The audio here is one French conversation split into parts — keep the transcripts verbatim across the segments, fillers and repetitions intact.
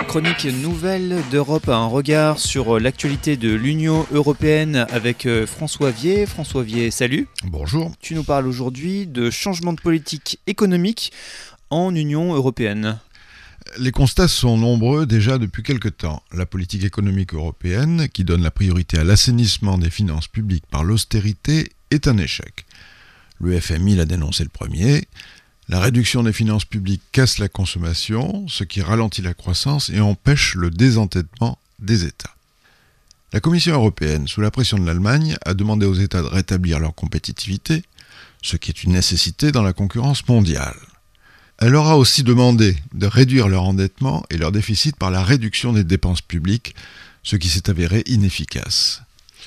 chronique Nouvelles d'Europe, un regard sur l'actualité de l'Union européenne avec François Vier. François Vier, salut. Bonjour. Tu nous parles aujourd'hui de changement de politique économique en Union européenne. Les constats sont nombreux déjà depuis quelque temps. La politique économique européenne, qui donne la priorité à l'assainissement des finances publiques par l'austérité, est un échec. Le F M I l'a dénoncé le premier. La réduction des finances publiques casse la consommation, ce qui ralentit la croissance et empêche le désendettement des États. La Commission européenne, sous la pression de l'Allemagne, a demandé aux États de rétablir leur compétitivité, ce qui est une nécessité dans la concurrence mondiale. Elle leur a aussi demandé de réduire leur endettement et leur déficit par la réduction des dépenses publiques, ce qui s'est avéré inefficace.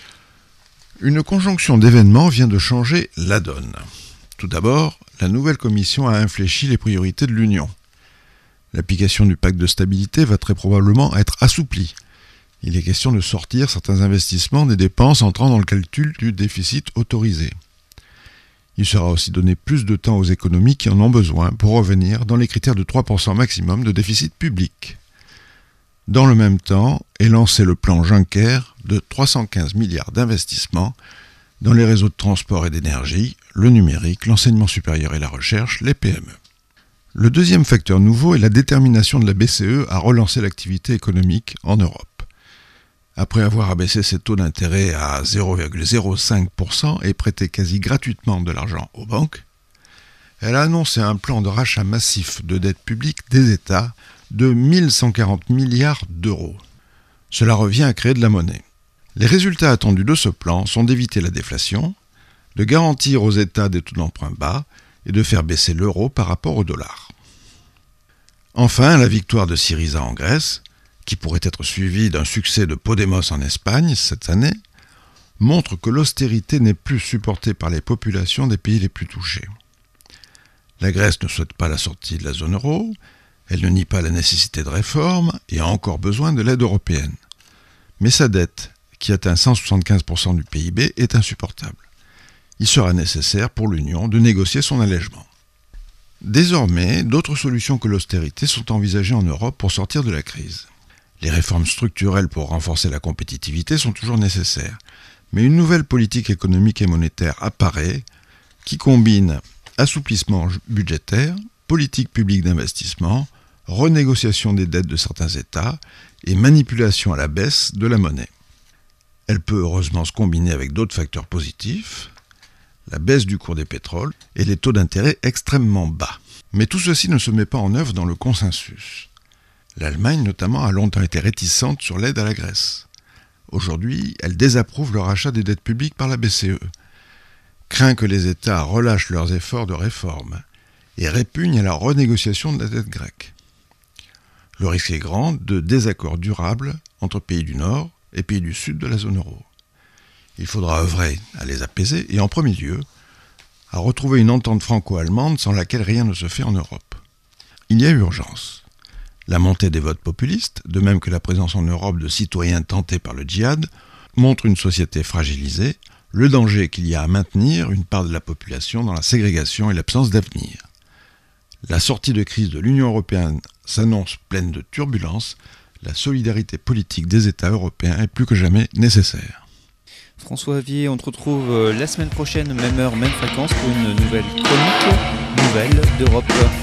Une conjonction d'événements vient de changer la donne. Tout d'abord, la nouvelle Commission a infléchi les priorités de l'Union. L'application du pacte de stabilité va très probablement être assouplie. Il est question de sortir certains investissements des dépenses entrant dans le calcul du déficit autorisé. Il sera aussi donné plus de temps aux économies qui en ont besoin pour revenir dans les critères de trois pour cent maximum de déficit public. Dans le même temps est lancé le plan Juncker de trois cent quinze milliards d'investissements dans les réseaux de transport et d'énergie, le numérique, l'enseignement supérieur et la recherche, les P M E. Le deuxième facteur nouveau est la détermination de la B C E à relancer l'activité économique en Europe. Après avoir abaissé ses taux d'intérêt à zéro virgule zéro cinq pour cent et prêté quasi gratuitement de l'argent aux banques, elle a annoncé un plan de rachat massif de dette publique des États de mille cent quarante milliards d'euros. Cela revient à créer de la monnaie. Les résultats attendus de ce plan sont d'éviter la déflation, de garantir aux États des taux d'emprunt bas et de faire baisser l'euro par rapport au dollar. Enfin, la victoire de Syriza en Grèce, qui pourrait être suivie d'un succès de Podemos en Espagne cette année, montre que l'austérité n'est plus supportée par les populations des pays les plus touchés. La Grèce ne souhaite pas la sortie de la zone euro, elle ne nie pas la nécessité de réformes et a encore besoin de l'aide européenne. Mais sa dette, qui atteint cent soixante-quinze pour cent du P I B, est insupportable. Il sera nécessaire pour l'Union de négocier son allègement. Désormais, d'autres solutions que l'austérité sont envisagées en Europe pour sortir de la crise. Les réformes structurelles pour renforcer la compétitivité sont toujours nécessaires, mais une nouvelle politique économique et monétaire apparaît qui combine assouplissement budgétaire, politique publique d'investissement, renégociation des dettes de certains États et manipulation à la baisse de la monnaie. Elle peut heureusement se combiner avec d'autres facteurs positifs, la baisse du cours des pétroles et les taux d'intérêt extrêmement bas. Mais tout ceci ne se met pas en œuvre dans le consensus. L'Allemagne notamment a longtemps été réticente sur l'aide à la Grèce. Aujourd'hui, elle désapprouve le rachat des dettes publiques par la B C E, craint que les États relâchent leurs efforts de réforme et répugne à la renégociation de la dette grecque. Le risque est grand de désaccords durables entre pays du Nord et pays du Sud de la zone euro. Il faudra œuvrer à les apaiser et en premier lieu à retrouver une entente franco-allemande sans laquelle rien ne se fait en Europe. Il y a urgence. La montée des votes populistes, de même que la présence en Europe de citoyens tentés par le djihad, montre une société fragilisée, le danger qu'il y a à maintenir une part de la population dans la ségrégation et l'absence d'avenir. La sortie de crise de l'Union européenne s'annonce pleine de turbulences. La solidarité politique des États européens est plus que jamais nécessaire. François Vier, on te retrouve la semaine prochaine, même heure, même fréquence, pour une nouvelle chronique Nouvelles d'Europe.